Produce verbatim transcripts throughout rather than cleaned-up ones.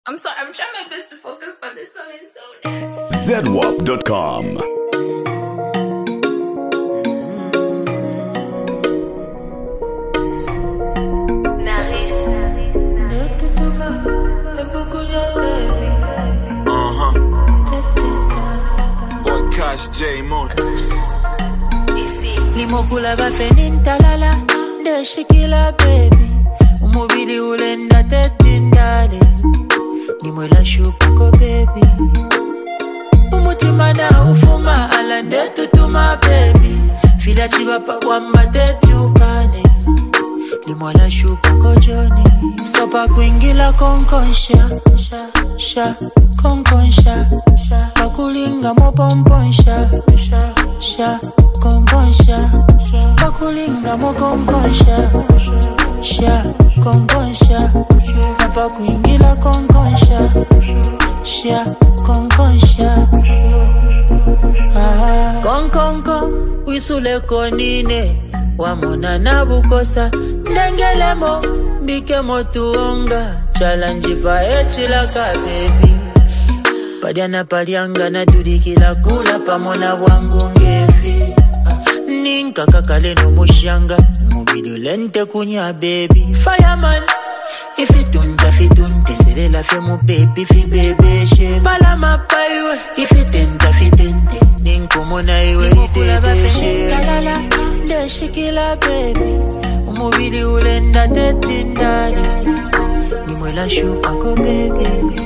I'm sorry, I'm trying my best to focus, but this song is so nasty. Z W A P dot com. Uh-huh. Boy Cash J Moon. Limokula bafeninta lala ndeshikila baby umubili ulenda tetindale nimwela shupako baby umutima na ufuma ala ndetutuma baby fila chibapa wamba tetukane nimwela shupako joni sopa kuingila konkonsha sha konkonsha pakulinga mopomponsha sha konkonsha pakulinga mokonkonsha sha konkonsha pakuingila konkonsha sha konkonsha ah konkonko wisule konine wamona nabukosa ndengelemo bikemo tuonga challenge pa echilaka baby Padiana palianga na durikila kula pamona wangu ngefi Ninka kakale no mushanga Mubili lente kunya baby Fireman Ifitunta fitunte Serela fe mu baby fi baby shake Balama paiwe Ifitenta fitente Ninko mona iwe itete shake Kalala Ndeshikila baby Umubili ulenda tetindali Nimwela shupako baby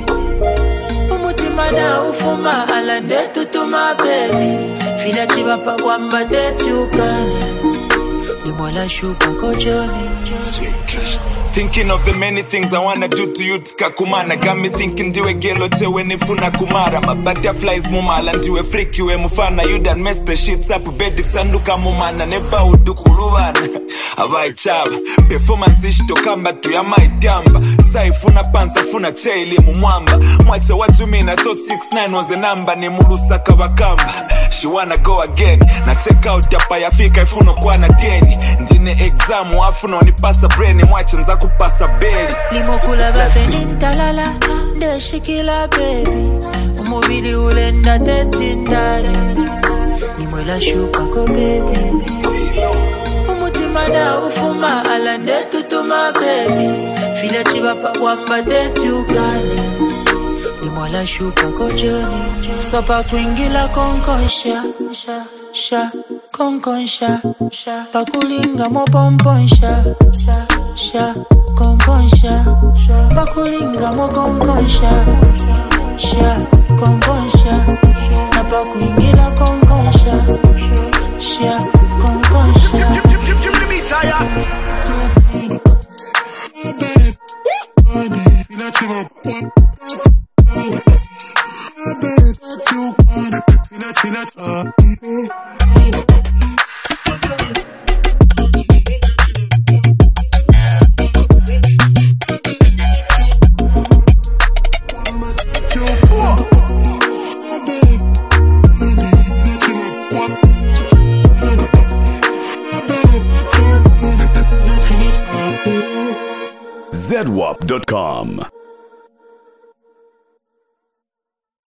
Mana ufuma ala ndetutuma baby Fila chibapa wamba tetukane Nimwala shupa kojoni Thinking of the many things I wanna do to you tikakumana Got me thinking diwe gelo chewe nifuna kumara My butterflies mumala ndiwe freaky we mufana You done messed the shits up bedi kusanduka mumana Neba udukuluwana Awai chaba Performance ishito kamba tuyama itamba Saifuna pansa funa chaili mumwamba Mwache what you mean I thought six nine was a number Ni mulusaka wakamba She wanna go again Na check out yapa yafika ifuno kwa na deni Ndine exam wafuno nipasa brain Mwache nzaku pasa beli Limokula bafeninta lala ndeshikila baby umubili ulenda tetindale nimwela shupako baby umutima na ufuma ala ndetutuma baby fila chibapa wamba tetukane nimwela shupako joni sopa kuingila konkonsha sha konkonsha pakulinga mopomponsha sha konkonsha pakulinga mokonkonsha sha konkonsha na pakuingila konkonsha sha konkonsha Z W A P dot com.